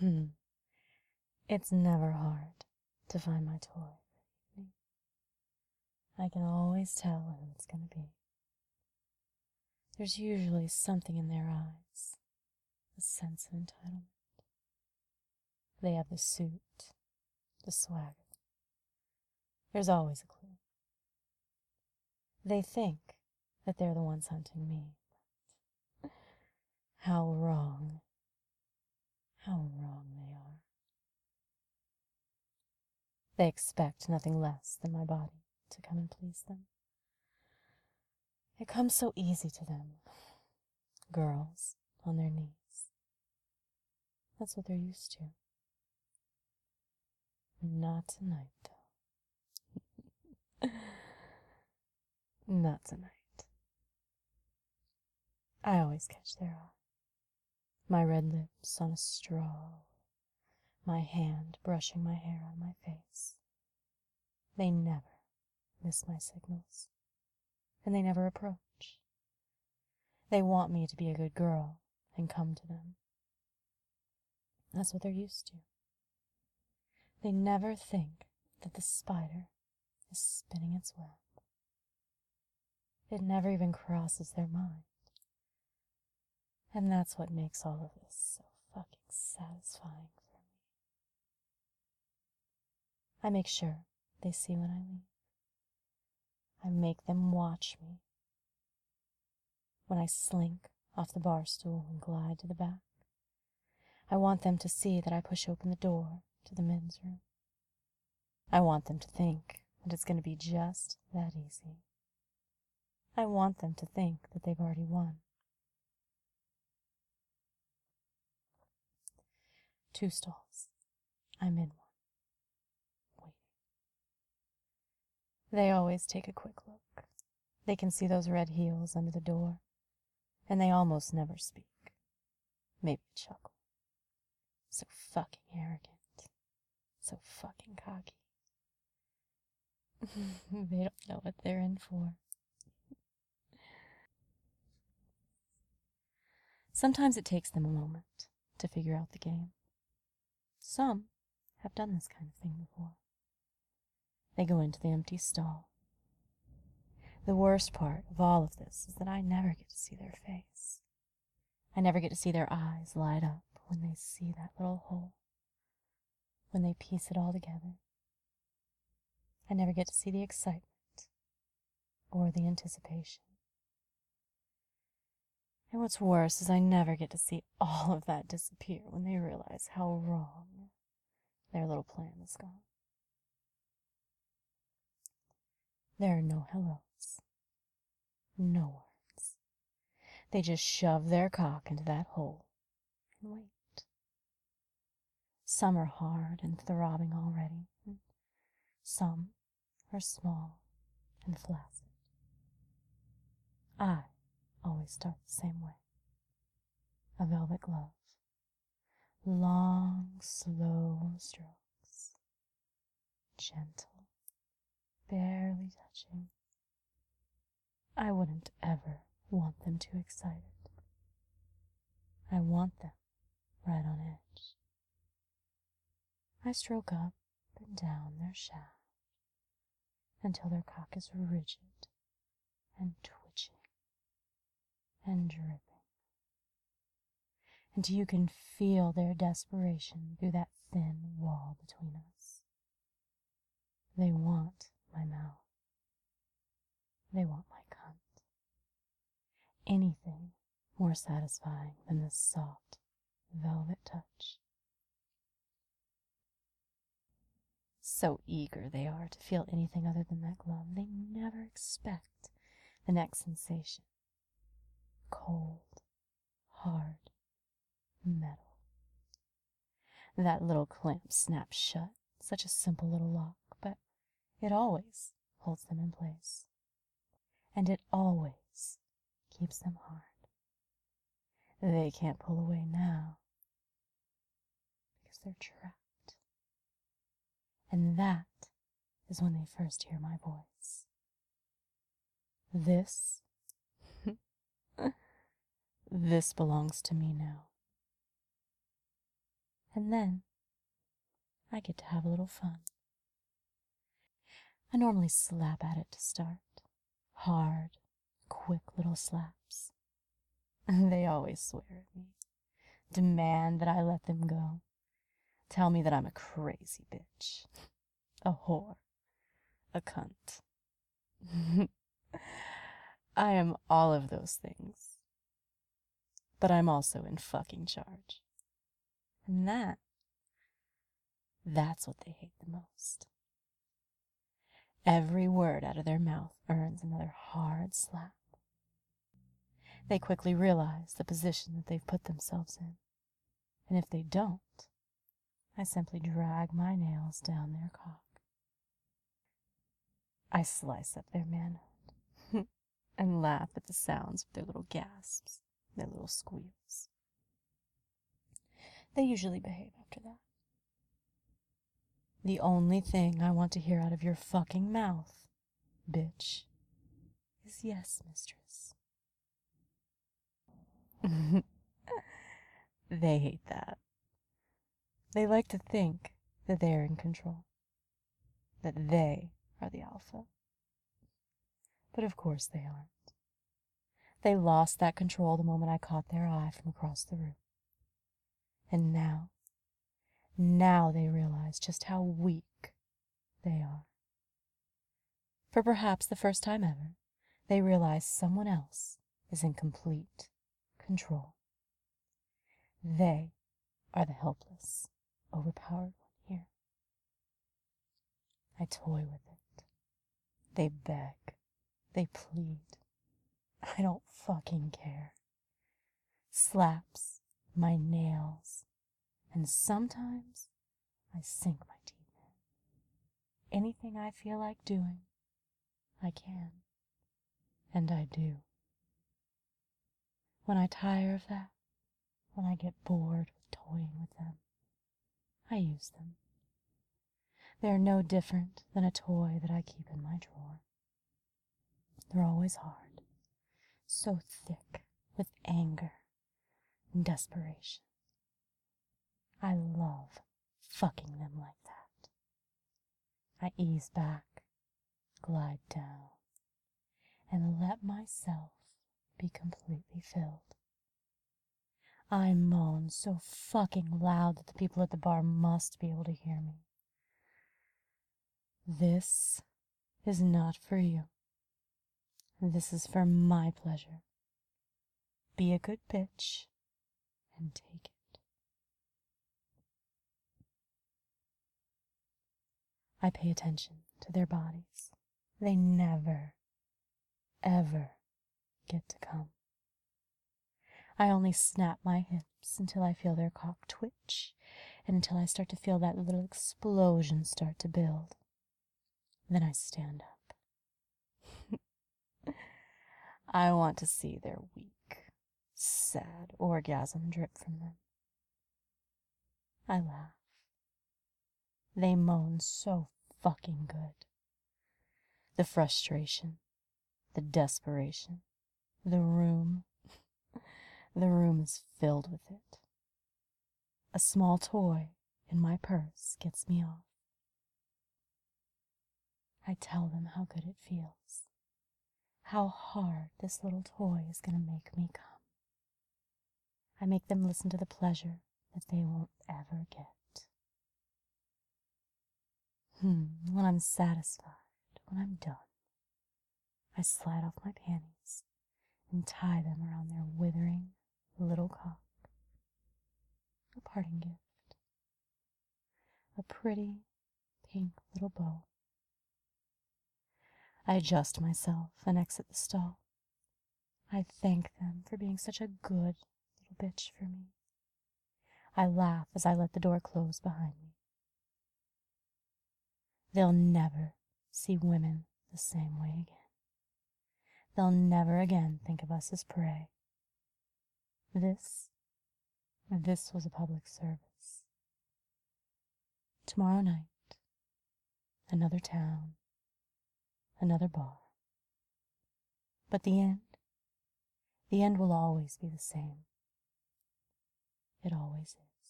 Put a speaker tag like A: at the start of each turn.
A: It's never hard to find my toy for the evening. I can always tell who it's going to be. There's usually something in their eyes, a sense of entitlement. They have the suit, the swagger. There's always a clue. They think that they're the ones hunting me. How wrong they are. They expect nothing less than my body to come and please them. It comes so easy to them. Girls on their knees. That's what they're used to. Not tonight, though. Not tonight. I always catch their eye. My red lips on a straw, my hand brushing my hair on my face. They never miss my signals, and they never approach. They want me to be a good girl and come to them. That's what they're used to. They never think that the spider is spinning its web. It never even crosses their mind. And that's what makes all of this so fucking satisfying for me. I make sure they see when I leave. I make them watch me. When I slink off the bar stool and glide to the back, I want them to see that I push open the door to the men's room. I want them to think that it's going to be just that easy. I want them to think that they've already won. 2 stalls. I'm in one, waiting. They always take a quick look. They can see those red heels under the door, and they almost never speak. Maybe a chuckle. So fucking arrogant. So fucking cocky. They don't know what they're in for. Sometimes it takes them a moment to figure out the game. Some have done this kind of thing before. They go into the empty stall. The worst part of all of this is that I never get to see their face. I never get to see their eyes light up when they see that little hole, when they piece it all together. I never get to see the excitement or the anticipation. And what's worse is I never get to see all of that disappear when they realize how wrong their little plan has gone. There are no hellos, no words. They just shove their cock into that hole and wait. Some are hard and throbbing already, and some are small and flaccid. I always start the same way. A velvet glove. Long, slow strokes. Gentle, barely touching. I wouldn't ever want them too excited. I want them right on edge. I stroke up and down their shaft until their cock is rigid and twitching and dripping. And you can feel their desperation through that thin wall between us. They want my mouth. They want my cunt. Anything more satisfying than this soft, velvet touch. So eager they are to feel anything other than that glove, they never expect the next sensation. Cold, hard, metal. That little clamp snaps shut, such a simple little lock, but it always holds them in place. And it always keeps them hard. They can't pull away now because they're trapped. And that is when they first hear my voice. This belongs to me now. And then I get to have a little fun. I normally slap at it to start. Hard, quick little slaps. They always swear at me, demand that I let them go, tell me that I'm a crazy bitch, a whore, a cunt. I am all of those things. But I'm also in fucking charge. And that's what they hate the most. Every word out of their mouth earns another hard slap. They quickly realize the position that they've put themselves in. And if they don't, I simply drag my nails down their cock. I slice up their manhood and laugh at the sounds of their little gasps, their little squeals. They usually behave after that. The only thing I want to hear out of your fucking mouth, bitch, is yes, mistress. They hate that. They like to think that they're in control, that they are the alpha. But of course they aren't. They lost that control the moment I caught their eye from across the room. And now they realize just how weak they are. For perhaps the first time ever, they realize someone else is in complete control. They are the helpless, overpowered one here. I toy with it. They beg. They plead. I don't fucking care. Slaps, my nails, and sometimes I sink my teeth in. Anything I feel like doing, I can. And I do. When I tire of that, when I get bored with toying with them, I use them. They're no different than a toy that I keep in my drawer. They're always hard, so thick with anger and desperation. I love fucking them like that. I ease back, glide down, and let myself be completely filled. I moan so fucking loud that the people at the bar must be able to hear me. This is not for you. This is for my pleasure. Be a good bitch and take it. I pay attention to their bodies. They never, ever get to come. I only snap my hips until I feel their cock twitch and until I start to feel that little explosion start to build. Then I stand up. I want to see their weak, sad orgasm drip from them. I laugh. They moan so fucking good. The frustration, the desperation, the room is filled with it. A small toy in my purse gets me off. I tell them how good it feels, how hard this little toy is going to make me come. I make them listen to the pleasure that they won't ever get. When I'm satisfied, when I'm done, I slide off my panties and tie them around their withering little cock. A parting gift. A pretty pink little bow. I adjust myself and exit the stall. I thank them for being such a good little bitch for me. I laugh as I let the door close behind me. They'll never see women the same way again. They'll never again think of us as prey. This was a public service. Tomorrow night, another town, another bar. But the end will always be the same. It always is.